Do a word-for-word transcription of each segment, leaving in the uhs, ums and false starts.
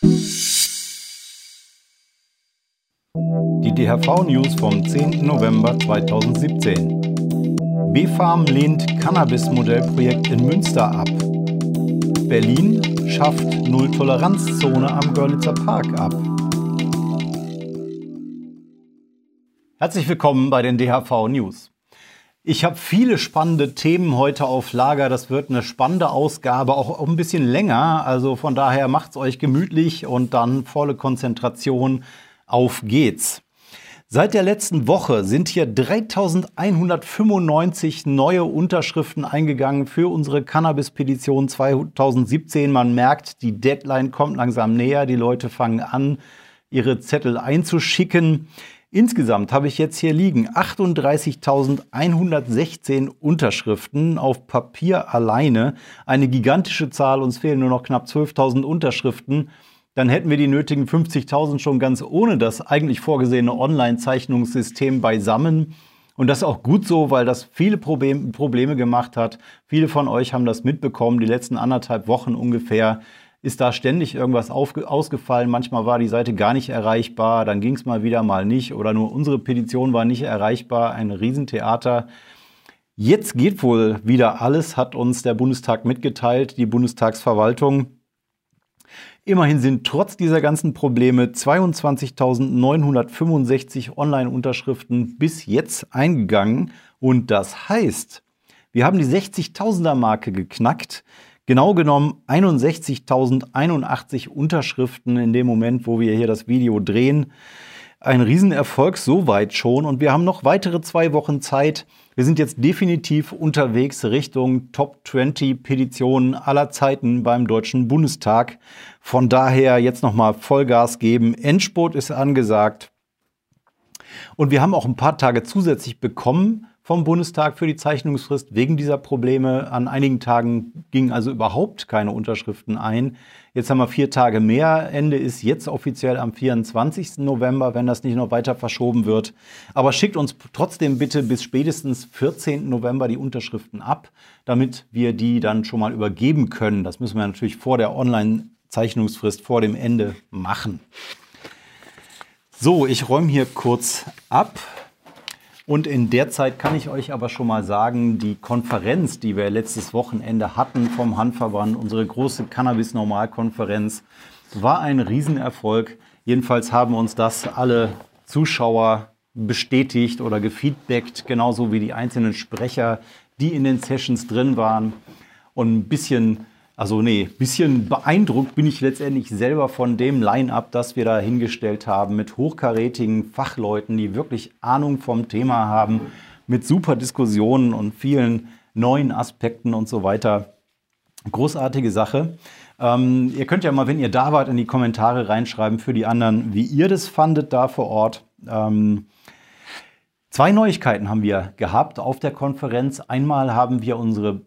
Die D H V-News vom zehnten November zweitausendsiebzehn. B-Farm lehnt Cannabis-Modellprojekt in Münster ab. Berlin schafft Null-Toleranz-Zone am Görlitzer Park ab. Herzlich willkommen bei den D H V-News. Ich habe viele spannende Themen heute auf Lager. Das wird eine spannende Ausgabe, auch ein bisschen länger. Also von daher macht's euch gemütlich und dann volle Konzentration. Auf geht's. Seit der letzten Woche sind hier dreitausendeinhundertfünfundneunzig neue Unterschriften eingegangen für unsere Cannabis-Petition zweitausendsiebzehn. Man merkt, die Deadline kommt langsam näher. Die Leute fangen an, ihre Zettel einzuschicken. Insgesamt habe ich jetzt hier liegen achtunddreißigtausendeinhundertsechzehn Unterschriften auf Papier alleine. Eine gigantische Zahl, uns fehlen nur noch knapp zwölftausend Unterschriften. Dann hätten wir die nötigen fünfzigtausend schon ganz ohne das eigentlich vorgesehene Online-Zeichnungssystem beisammen. Und das ist auch gut so, weil das viele Problem, Probleme gemacht hat. Viele von euch haben das mitbekommen, die letzten anderthalb Wochen ungefähr ist da ständig irgendwas aufge- ausgefallen. Manchmal war die Seite gar nicht erreichbar, dann ging es mal wieder mal nicht oder nur unsere Petition war nicht erreichbar. Ein Riesentheater. Jetzt geht wohl wieder alles, hat uns der Bundestag mitgeteilt, die Bundestagsverwaltung. Immerhin sind trotz dieser ganzen Probleme zweiundzwanzigtausendneunhundertfünfundsechzig Online-Unterschriften bis jetzt eingegangen. Und das heißt, wir haben die sechzigtausender-Marke geknackt. Genau genommen einundsechzigtausendeinundachtzig Unterschriften in dem Moment, wo wir hier das Video drehen. Ein Riesenerfolg soweit schon. Und wir haben noch weitere zwei Wochen Zeit. Wir sind jetzt definitiv unterwegs Richtung Top zwanzig Petitionen aller Zeiten beim Deutschen Bundestag. Von daher jetzt nochmal Vollgas geben. Endspurt ist angesagt. Und wir haben auch ein paar Tage zusätzlich bekommen vom Bundestag für die Zeichnungsfrist wegen dieser Probleme. An einigen Tagen gingen also überhaupt keine Unterschriften ein. Jetzt haben wir vier Tage mehr. Ende ist jetzt offiziell am vierundzwanzigsten November, wenn das nicht noch weiter verschoben wird. Aber schickt uns trotzdem bitte bis spätestens vierzehnten November die Unterschriften ab, damit wir die dann schon mal übergeben können. Das müssen wir natürlich vor der Online-Zeichnungsfrist, vor dem Ende machen. So, ich räume hier kurz ab. Und in der Zeit kann ich euch aber schon mal sagen, die Konferenz, die wir letztes Wochenende hatten vom Hanfverband, unsere große Cannabis-Normalkonferenz, war ein Riesenerfolg. Jedenfalls haben uns das alle Zuschauer bestätigt oder gefeedbackt, genauso wie die einzelnen Sprecher, die in den Sessions drin waren. Und ein bisschen, also nee, ein bisschen beeindruckt bin ich letztendlich selber von dem Line-up, das wir da hingestellt haben, mit hochkarätigen Fachleuten, die wirklich Ahnung vom Thema haben, mit super Diskussionen und vielen neuen Aspekten und so weiter. Großartige Sache. Ähm, ihr könnt ja mal, wenn ihr da wart, in die Kommentare reinschreiben für die anderen, wie ihr das fandet da vor Ort. Ähm, zwei Neuigkeiten haben wir gehabt auf der Konferenz. Einmal haben wir unsere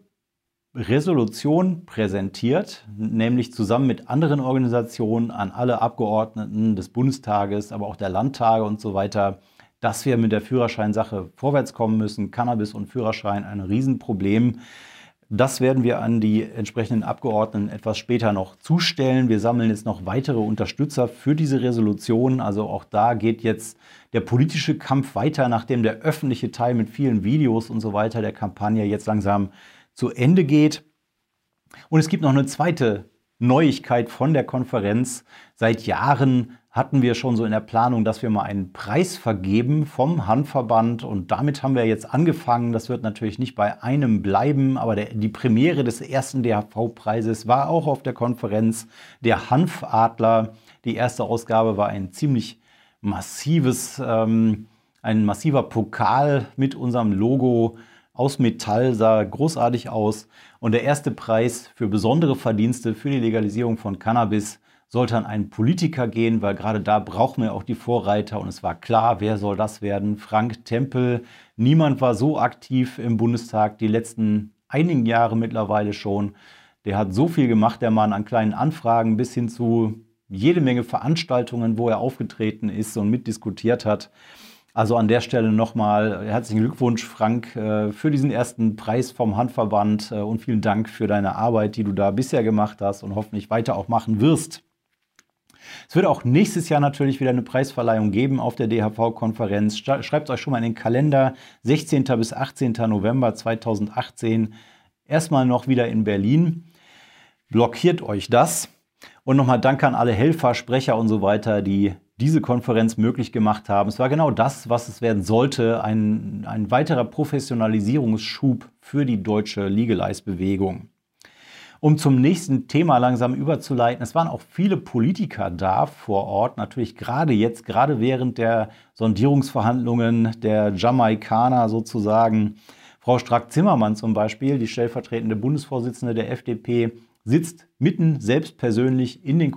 Resolution präsentiert, nämlich zusammen mit anderen Organisationen an alle Abgeordneten des Bundestages, aber auch der Landtage und so weiter, dass wir mit der Führerscheinsache vorwärts kommen müssen. Cannabis und Führerschein ein Riesenproblem. Das werden wir an die entsprechenden Abgeordneten etwas später noch zustellen. Wir sammeln jetzt noch weitere Unterstützer für diese Resolution. Also auch da geht jetzt der politische Kampf weiter, nachdem der öffentliche Teil mit vielen Videos und so weiter der Kampagne jetzt langsam zu Ende geht. Und es gibt noch eine zweite Neuigkeit von der Konferenz. Seit Jahren hatten wir schon so in der Planung, dass wir mal einen Preis vergeben vom Hanfverband. Und damit haben wir jetzt angefangen. Das wird natürlich nicht bei einem bleiben, aber der, die Premiere des ersten D H V-Preises war auch auf der Konferenz. Der Hanfadler, die erste Ausgabe, war ein ziemlich massives, ähm, ein massiver Pokal mit unserem Logo aus Metall, sah großartig aus. Und der erste Preis für besondere Verdienste für die Legalisierung von Cannabis sollte an einen Politiker gehen, weil gerade da brauchen wir auch die Vorreiter. Und es war klar, wer soll das werden? Frank Tempel. Niemand war so aktiv im Bundestag, die letzten einigen Jahre mittlerweile schon. Der hat so viel gemacht, der Mann, an kleinen Anfragen bis hin zu jede Menge Veranstaltungen, wo er aufgetreten ist und mitdiskutiert hat. Also an der Stelle nochmal herzlichen Glückwunsch, Frank, für diesen ersten Preis vom Hanfverband und vielen Dank für deine Arbeit, die du da bisher gemacht hast und hoffentlich weiter auch machen wirst. Es wird auch nächstes Jahr natürlich wieder eine Preisverleihung geben auf der D H V-Konferenz. Schreibt euch schon mal in den Kalender, sechzehnten bis achtzehnten November zweitausendachtzehn. Erstmal noch wieder in Berlin. Blockiert euch das. Und nochmal Dank an alle Helfer, Sprecher und so weiter, die diese Konferenz möglich gemacht haben. Es war genau das, was es werden sollte, ein, ein weiterer Professionalisierungsschub für die deutsche Legalize-Bewegung. Um zum nächsten Thema langsam überzuleiten, es waren auch viele Politiker da vor Ort, natürlich gerade jetzt, gerade während der Sondierungsverhandlungen der Jamaikaner sozusagen. Frau Strack-Zimmermann zum Beispiel, die stellvertretende Bundesvorsitzende der F D P, sitzt mitten selbst persönlich in den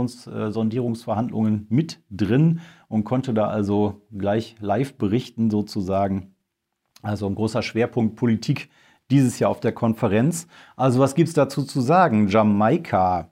Koalitionssondierungsverhandlungen mit drin und konnte da also gleich live berichten sozusagen. Also ein großer Schwerpunkt Politik dieses Jahr auf der Konferenz. Also was gibt es dazu zu sagen? Jamaika.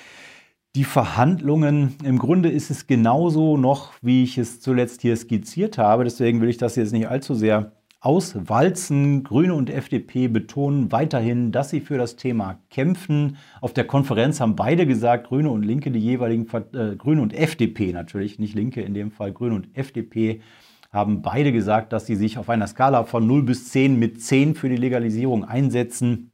Die Verhandlungen, im Grunde ist es genauso noch, wie ich es zuletzt hier skizziert habe. Deswegen will ich das jetzt nicht allzu sehr auswalzen. Grüne und F D P betonen weiterhin, dass sie für das Thema kämpfen. Auf der Konferenz haben beide gesagt, Grüne und Linke, die jeweiligen, äh, Grüne und F D P natürlich, nicht Linke in dem Fall, Grüne und F D P, haben beide gesagt, dass sie sich auf einer Skala von null bis zehn mit zehn für die Legalisierung einsetzen.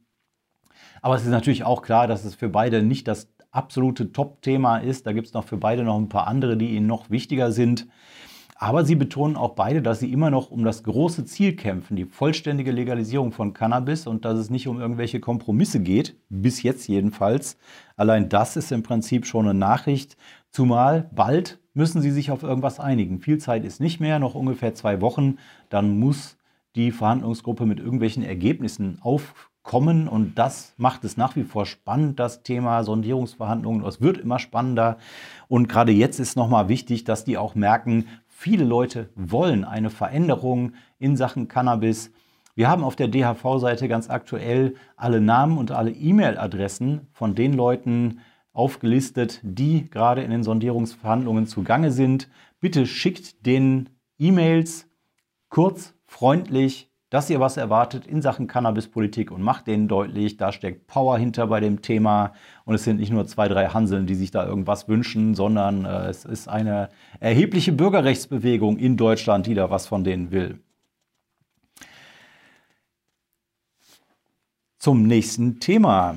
Aber es ist natürlich auch klar, dass es für beide nicht das absolute Top-Thema ist. Da gibt es noch für beide noch ein paar andere, die ihnen noch wichtiger sind. Aber sie betonen auch beide, dass sie immer noch um das große Ziel kämpfen, die vollständige Legalisierung von Cannabis, und dass es nicht um irgendwelche Kompromisse geht, bis jetzt jedenfalls. Allein das ist im Prinzip schon eine Nachricht, zumal bald müssen sie sich auf irgendwas einigen. Viel Zeit ist nicht mehr, noch ungefähr zwei Wochen, dann muss die Verhandlungsgruppe mit irgendwelchen Ergebnissen aufkommen, und das macht es nach wie vor spannend, das Thema Sondierungsverhandlungen. Es wird immer spannender, und gerade jetzt ist nochmal wichtig, dass die auch merken, viele Leute wollen eine Veränderung in Sachen Cannabis. Wir haben auf der D H V-Seite ganz aktuell alle Namen und alle E-Mail-Adressen von den Leuten aufgelistet, die gerade in den Sondierungsverhandlungen zugange sind. Bitte schickt den E-Mails kurz, freundlich, dass ihr was erwartet in Sachen Cannabispolitik, und macht denen deutlich, da steckt Power hinter bei dem Thema, und es sind nicht nur zwei, drei Hanseln, die sich da irgendwas wünschen, sondern äh, es ist eine erhebliche Bürgerrechtsbewegung in Deutschland, die da was von denen will. Zum nächsten Thema.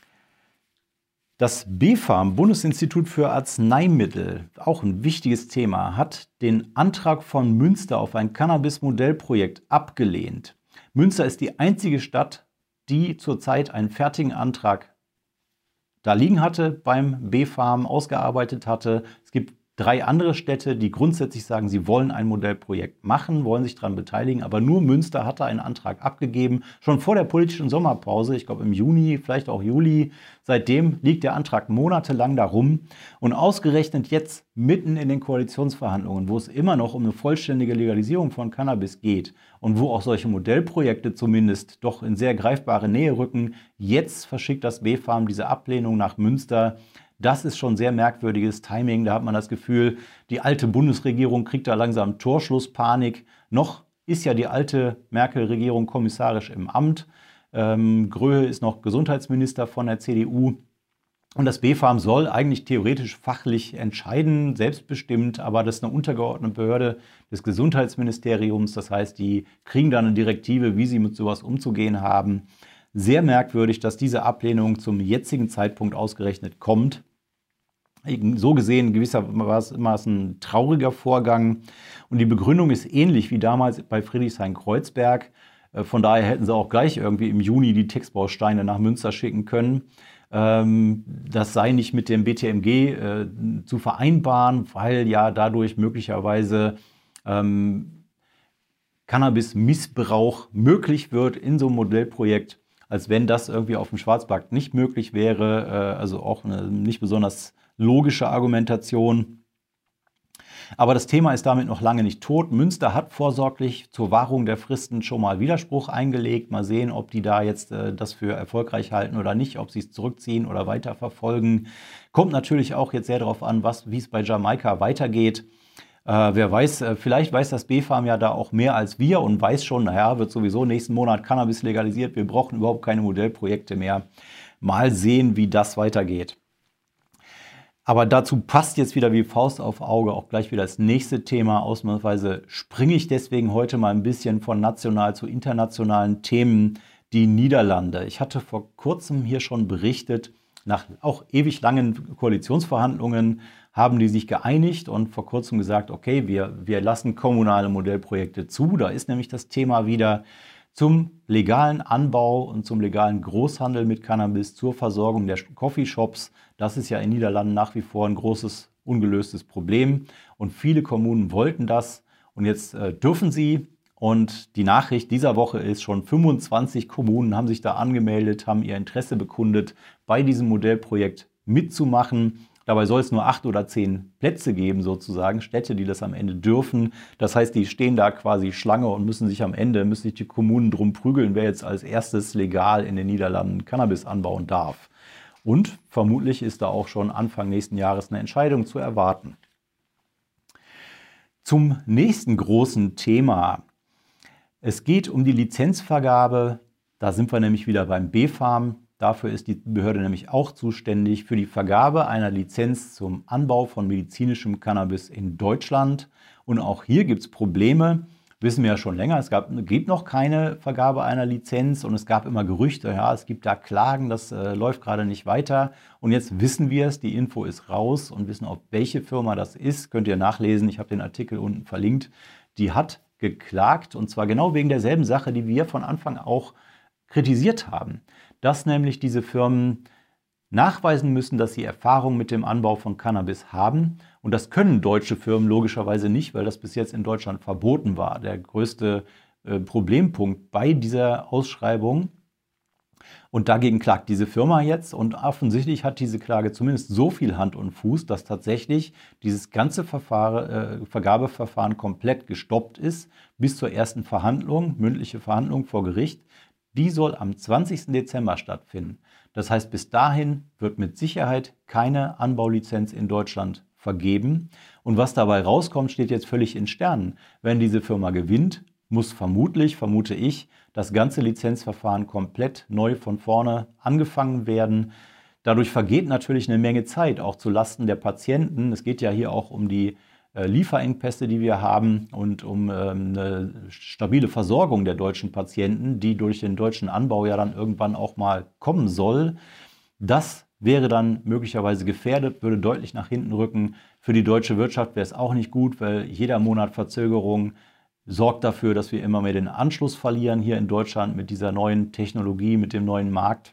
Das B fArM, Bundesinstitut für Arzneimittel, auch ein wichtiges Thema, hat den Antrag von Münster auf ein Cannabis-Modellprojekt abgelehnt. Münster ist die einzige Stadt, die zurzeit einen fertigen Antrag da liegen hatte, beim B fArM ausgearbeitet hatte. Es gibt drei andere Städte, die grundsätzlich sagen, sie wollen ein Modellprojekt machen, wollen sich daran beteiligen, aber nur Münster hatte einen Antrag abgegeben, schon vor der politischen Sommerpause, ich glaube im Juni, vielleicht auch Juli. Seitdem liegt der Antrag monatelang darum, und ausgerechnet jetzt mitten in den Koalitionsverhandlungen, wo es immer noch um eine vollständige Legalisierung von Cannabis geht und wo auch solche Modellprojekte zumindest doch in sehr greifbare Nähe rücken, jetzt verschickt das B fArM diese Ablehnung nach Münster. Das ist schon sehr merkwürdiges Timing. Da hat man das Gefühl, die alte Bundesregierung kriegt da langsam Torschlusspanik. Noch ist ja die alte Merkel-Regierung kommissarisch im Amt. Ähm, Gröhe ist noch Gesundheitsminister von der C D U. Und das B fArM soll eigentlich theoretisch fachlich entscheiden, selbstbestimmt, aber das ist eine untergeordnete Behörde des Gesundheitsministeriums. Das heißt, die kriegen da eine Direktive, wie sie mit sowas umzugehen haben. Sehr merkwürdig, dass diese Ablehnung zum jetzigen Zeitpunkt ausgerechnet kommt. So gesehen gewissermaßen ein trauriger Vorgang. Und die Begründung ist ähnlich wie damals bei Friedrichshain-Kreuzberg. Von daher hätten sie auch gleich irgendwie im Juni die Textbausteine nach Münster schicken können. Das sei nicht mit dem B T M G zu vereinbaren, weil ja dadurch möglicherweise Cannabis-Missbrauch möglich wird in so einem Modellprojekt, als wenn das irgendwie auf dem Schwarzmarkt nicht möglich wäre. Also auch eine nicht besonders logische Argumentation. Aber das Thema ist damit noch lange nicht tot. Münster hat vorsorglich zur Wahrung der Fristen schon mal Widerspruch eingelegt. Mal sehen, ob die da jetzt äh, das für erfolgreich halten oder nicht, ob sie es zurückziehen oder weiterverfolgen. Kommt natürlich auch jetzt sehr darauf an, was, wie es bei Jamaika weitergeht. Äh, wer weiß, äh, vielleicht weiß das B fArM ja da auch mehr als wir und weiß schon, naja, wird sowieso nächsten Monat Cannabis legalisiert. Wir brauchen überhaupt keine Modellprojekte mehr. Mal sehen, wie das weitergeht. Aber dazu passt jetzt wieder wie Faust auf Auge auch gleich wieder das nächste Thema. Ausnahmsweise springe ich deswegen heute mal ein bisschen von national zu internationalen Themen. Die Niederlande. Ich hatte vor kurzem hier schon berichtet, nach auch ewig langen Koalitionsverhandlungen haben die sich geeinigt und vor kurzem gesagt, okay, wir, wir lassen kommunale Modellprojekte zu. Da ist nämlich das Thema wieder zum legalen Anbau und zum legalen Großhandel mit Cannabis, zur Versorgung der Coffeeshops. Das ist ja in den Niederlanden nach wie vor ein großes, ungelöstes Problem. Und viele Kommunen wollten das und jetzt äh, dürfen sie. Und die Nachricht dieser Woche ist, schon fünfundzwanzig Kommunen haben sich da angemeldet, haben ihr Interesse bekundet, bei diesem Modellprojekt mitzumachen. Dabei soll es nur acht oder zehn Plätze geben, sozusagen, Städte, die das am Ende dürfen. Das heißt, die stehen da quasi Schlange und müssen sich am Ende, müssen sich die Kommunen drum prügeln, wer jetzt als erstes legal in den Niederlanden Cannabis anbauen darf. Und vermutlich ist da auch schon Anfang nächsten Jahres eine Entscheidung zu erwarten. Zum nächsten großen Thema. Es geht um die Lizenzvergabe. Da sind wir nämlich wieder beim B fam. Dafür ist die Behörde nämlich auch zuständig für die Vergabe einer Lizenz zum Anbau von medizinischem Cannabis in Deutschland. Und auch hier gibt es Probleme, wissen wir ja schon länger. Es gab, gibt noch keine Vergabe einer Lizenz und es gab immer Gerüchte, ja, es gibt da Klagen, das äh, läuft gerade nicht weiter. Und jetzt wissen wir es, die Info ist raus und wissen auch, welche Firma das ist. Könnt ihr nachlesen, ich habe den Artikel unten verlinkt. Die hat geklagt und zwar genau wegen derselben Sache, die wir von Anfang auch kritisiert haben. Dass nämlich diese Firmen nachweisen müssen, dass sie Erfahrung mit dem Anbau von Cannabis haben. Und das können deutsche Firmen logischerweise nicht, weil das bis jetzt in Deutschland verboten war. Der größte äh, Problempunkt bei dieser Ausschreibung. Und dagegen klagt diese Firma jetzt. Und offensichtlich hat diese Klage zumindest so viel Hand und Fuß, dass tatsächlich dieses ganze Verfahren, äh, Vergabeverfahren komplett gestoppt ist bis zur ersten Verhandlung, mündliche Verhandlung vor Gericht. Die soll am zwanzigsten Dezember stattfinden. Das heißt, bis dahin wird mit Sicherheit keine Anbaulizenz in Deutschland vergeben. Und was dabei rauskommt, steht jetzt völlig in Sternen. Wenn diese Firma gewinnt, muss vermutlich, vermute ich, das ganze Lizenzverfahren komplett neu von vorne angefangen werden. Dadurch vergeht natürlich eine Menge Zeit, auch zu Lasten der Patienten. Es geht ja hier auch um die Lieferengpässe, die wir haben und um ähm, eine stabile Versorgung der deutschen Patienten, die durch den deutschen Anbau ja dann irgendwann auch mal kommen soll. Das wäre dann möglicherweise gefährdet, würde deutlich nach hinten rücken. Für die deutsche Wirtschaft wäre es auch nicht gut, weil jeder Monat Verzögerung sorgt dafür, dass wir immer mehr den Anschluss verlieren hier in Deutschland mit dieser neuen Technologie, mit dem neuen Markt.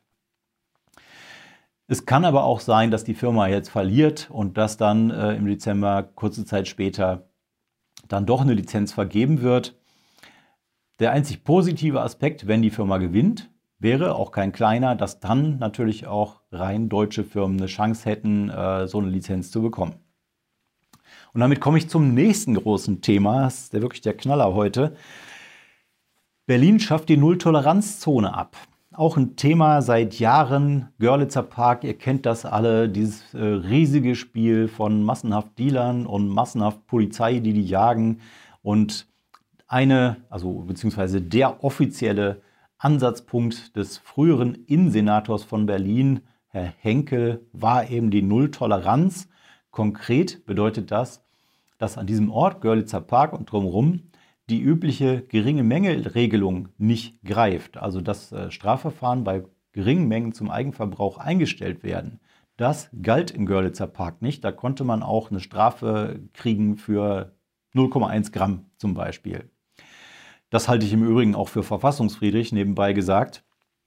Es kann aber auch sein, dass die Firma jetzt verliert und dass dann äh, im Dezember, kurze Zeit später, dann doch eine Lizenz vergeben wird. Der einzig positive Aspekt, wenn die Firma gewinnt, wäre auch kein kleiner, dass dann natürlich auch rein deutsche Firmen eine Chance hätten, äh, so eine Lizenz zu bekommen. Und damit komme ich zum nächsten großen Thema, das ist der wirklich der Knaller heute. Berlin schafft die Null-Toleranz-Zone ab. Auch ein Thema seit Jahren, Görlitzer Park, ihr kennt das alle, dieses äh, riesige Spiel von massenhaft Dealern und massenhaft Polizei, die die jagen. Und eine, also beziehungsweise der offizielle Ansatzpunkt des früheren Innensenators von Berlin, Herr Henkel, war eben die Null-Toleranz. Konkret bedeutet das, dass an diesem Ort, Görlitzer Park und drumherum, die übliche geringe Menge-Regelung nicht greift, also dass äh, Strafverfahren bei geringen Mengen zum Eigenverbrauch eingestellt werden. Das galt im Görlitzer Park nicht. Da konnte man auch eine Strafe kriegen für null Komma eins Gramm zum Beispiel. Das halte ich im Übrigen auch für verfassungswidrig, nebenbei gesagt.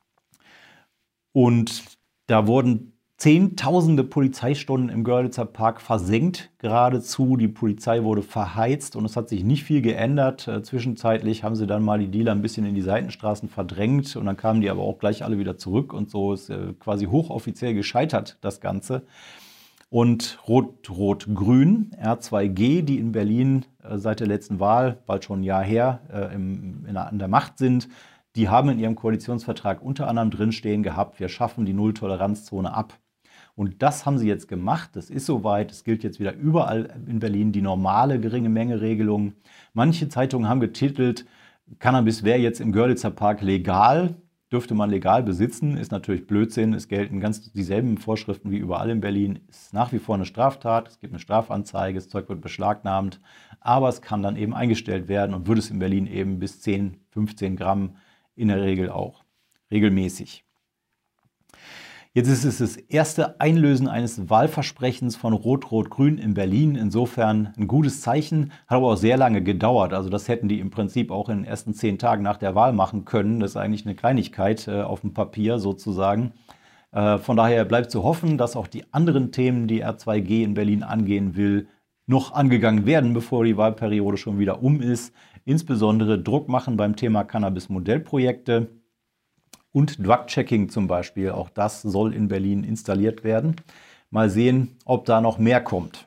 Und da wurden Zehntausende Polizeistunden im Görlitzer Park versenkt geradezu. Die Polizei wurde verheizt und es hat sich nicht viel geändert. Äh, zwischenzeitlich haben sie dann mal die Dealer ein bisschen in die Seitenstraßen verdrängt und dann kamen die aber auch gleich alle wieder zurück und so ist äh, quasi hochoffiziell gescheitert das Ganze. Und Rot-Rot-Grün, R zwei G, die in Berlin äh, seit der letzten Wahl, bald schon ein Jahr her, äh, im, in der, an der Macht sind, die haben in ihrem Koalitionsvertrag unter anderem drinstehen gehabt, wir schaffen die Null-Toleranz-Zone ab. Und das haben sie jetzt gemacht. Das ist soweit. Es gilt jetzt wieder überall in Berlin die normale geringe Menge-Regelung. Manche Zeitungen haben getitelt, Cannabis wäre jetzt im Görlitzer Park legal. dürfte man legal besitzen, ist natürlich Blödsinn. Es gelten ganz dieselben Vorschriften wie überall in Berlin. Es ist nach wie vor eine Straftat, es gibt eine Strafanzeige, das Zeug wird beschlagnahmt, aber es kann dann eben eingestellt werden und wird es in Berlin eben bis zehn, fünfzehn Gramm in der Regel auch regelmäßig. Jetzt ist es das erste Einlösen eines Wahlversprechens von Rot-Rot-Grün in Berlin. Insofern ein gutes Zeichen, hat aber auch sehr lange gedauert. Also das hätten die im Prinzip auch in den ersten zehn Tagen nach der Wahl machen können. Das ist eigentlich eine Kleinigkeit äh, auf dem Papier sozusagen. Äh, von daher bleibt zu hoffen, dass auch die anderen Themen, die R zwei G in Berlin angehen will, noch angegangen werden, bevor die Wahlperiode schon wieder um ist. Insbesondere Druck machen beim Thema Cannabis-Modellprojekte. Und Drug-Checking zum Beispiel, auch das soll in Berlin installiert werden. Mal sehen, ob da noch mehr kommt.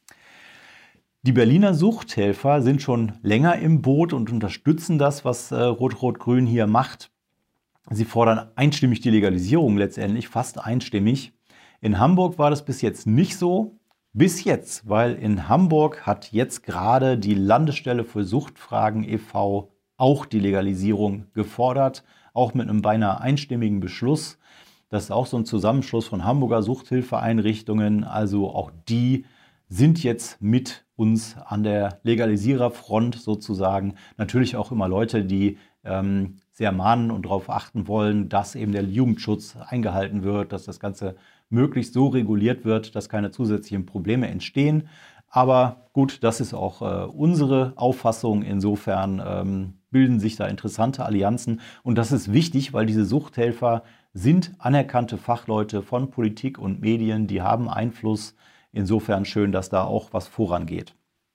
Die Berliner Suchthelfer sind schon länger im Boot und unterstützen das, was äh, Rot-Rot-Grün hier macht. Sie fordern einstimmig die Legalisierung letztendlich, fast einstimmig. In Hamburg war das bis jetzt nicht so. Bis jetzt, weil in Hamburg hat jetzt gerade die Landesstelle für Suchtfragen e V auch die Legalisierung gefordert. Auch mit einem beinahe einstimmigen Beschluss. Das ist auch so ein Zusammenschluss von Hamburger Suchthilfeeinrichtungen. Also auch die sind jetzt mit uns an der Legalisiererfront sozusagen. Natürlich auch immer Leute, die ähm, sehr mahnen und darauf achten wollen, dass eben der Jugendschutz eingehalten wird, dass das Ganze möglichst so reguliert wird, dass keine zusätzlichen Probleme entstehen. Aber gut, das ist auch äh, unsere Auffassung. Insofern ähm, bilden sich da interessante Allianzen. Und das ist wichtig, weil diese Suchthelfer sind anerkannte Fachleute von Politik und Medien, die haben Einfluss. Insofern schön, dass da auch was vorangeht.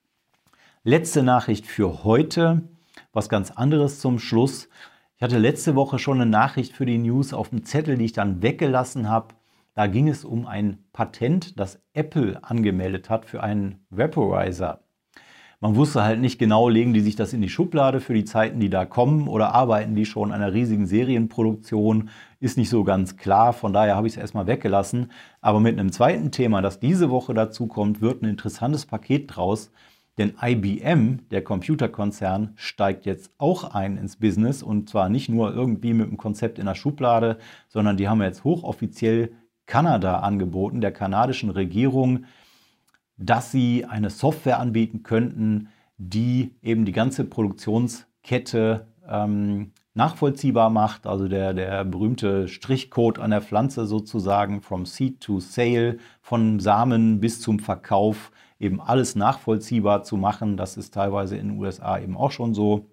Letzte Nachricht für heute, was ganz anderes zum Schluss. Ich hatte letzte Woche schon eine Nachricht für die News auf dem Zettel, die ich dann weggelassen habe. Da ging es um ein Patent, das Apple angemeldet hat für einen Vaporizer. Man wusste halt nicht genau, legen die sich das in die Schublade für die Zeiten, die da kommen, oder arbeiten die schon an einer riesigen Serienproduktion, ist nicht so ganz klar. Von daher habe ich es erstmal weggelassen. Aber mit einem zweiten Thema, das diese Woche dazu kommt, wird ein interessantes Paket draus. Denn I B M, der Computerkonzern, steigt jetzt auch ein ins Business. Und zwar nicht nur irgendwie mit einem Konzept in der Schublade, sondern die haben jetzt hochoffiziell Kanada angeboten, der kanadischen Regierung, dass sie eine Software anbieten könnten, die eben die ganze Produktionskette ähm, nachvollziehbar macht. Also der, der berühmte Strichcode an der Pflanze sozusagen, from seed to sale, von Samen bis zum Verkauf, eben alles nachvollziehbar zu machen. Das ist teilweise in den U S A eben auch schon so.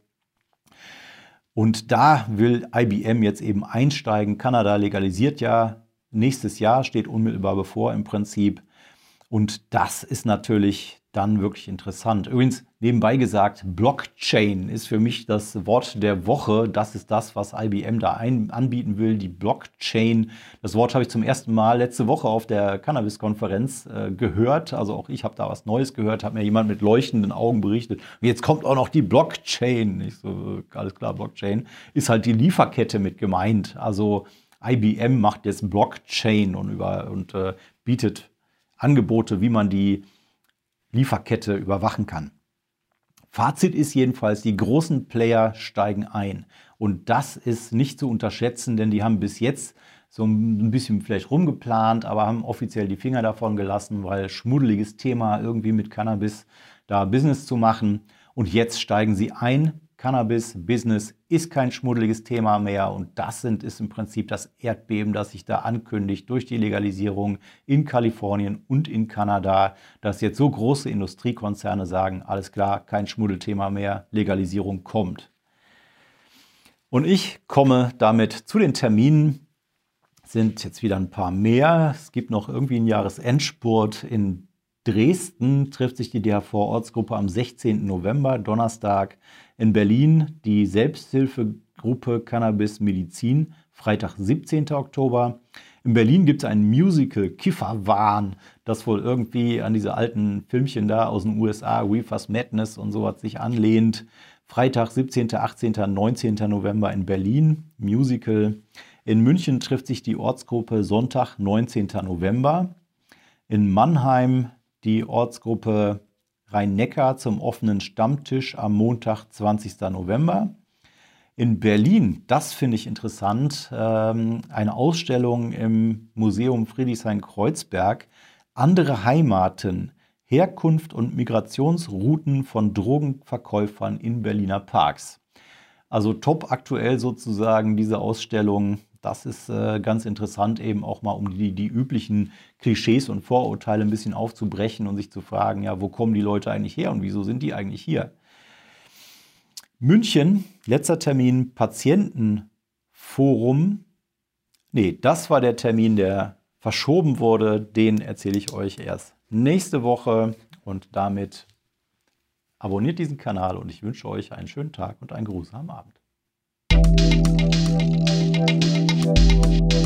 Und da will I B M jetzt eben einsteigen. Kanada legalisiert ja nächstes Jahr, steht unmittelbar bevor im Prinzip. Und das ist natürlich dann wirklich interessant. Übrigens, nebenbei gesagt, Blockchain ist für mich das Wort der Woche. Das ist das, was I B M da ein, anbieten will, die Blockchain. Das Wort habe ich zum ersten Mal letzte Woche auf der Cannabis-Konferenz äh, gehört. Also auch ich habe da was Neues gehört, hat mir jemand mit leuchtenden Augen berichtet. Und jetzt kommt auch noch die Blockchain. Ich so, alles klar, Blockchain ist halt die Lieferkette mit gemeint. Also I B M macht jetzt Blockchain und, über, und äh, bietet Angebote, wie man die Lieferkette überwachen kann. Fazit ist jedenfalls, die großen Player steigen ein. Und das ist nicht zu unterschätzen, denn die haben bis jetzt so ein bisschen vielleicht rumgeplant, aber haben offiziell die Finger davon gelassen, weil schmuddeliges Thema irgendwie mit Cannabis da Business zu machen. Und jetzt steigen sie ein. Cannabis-Business ist kein schmuddeliges Thema mehr und das sind, ist im Prinzip das Erdbeben, das sich da ankündigt durch die Legalisierung in Kalifornien und in Kanada, dass jetzt so große Industriekonzerne sagen, alles klar, kein Schmuddelthema mehr, Legalisierung kommt. Und ich komme damit zu den Terminen, sind jetzt wieder ein paar mehr. Es gibt noch irgendwie einen Jahresendspurt in Dresden, trifft sich die D H V-Ortsgruppe am sechzehnten November, Donnerstag. In Berlin die Selbsthilfegruppe Cannabis Medizin, Freitag, siebzehnten Oktober. In Berlin gibt es ein Musical, Kifferwahn, das wohl irgendwie an diese alten Filmchen da aus den U S A, Reefer's Madness und sowas sich anlehnt. Freitag, siebzehnten, achtzehnten, neunzehnten November in Berlin, Musical. In München trifft sich die Ortsgruppe Sonntag, neunzehnten November. In Mannheim die Ortsgruppe Rhein-Neckar zum offenen Stammtisch am Montag, zwanzigsten November. In Berlin, das finde ich interessant, ähm, eine Ausstellung im Museum Friedrichshain-Kreuzberg, andere Heimaten, Herkunft und Migrationsrouten von Drogenverkäufern in Berliner Parks. Also top aktuell sozusagen diese Ausstellung. Das ist äh, ganz interessant, eben auch mal um die, die üblichen Klischees und Vorurteile ein bisschen aufzubrechen und sich zu fragen, ja, wo kommen die Leute eigentlich her und wieso sind die eigentlich hier? München, letzter Termin, Patientenforum. Nee, das war der Termin, der verschoben wurde. Den erzähle ich euch erst nächste Woche. Und damit abonniert diesen Kanal und ich wünsche euch einen schönen Tag und einen geruhsamen Abend.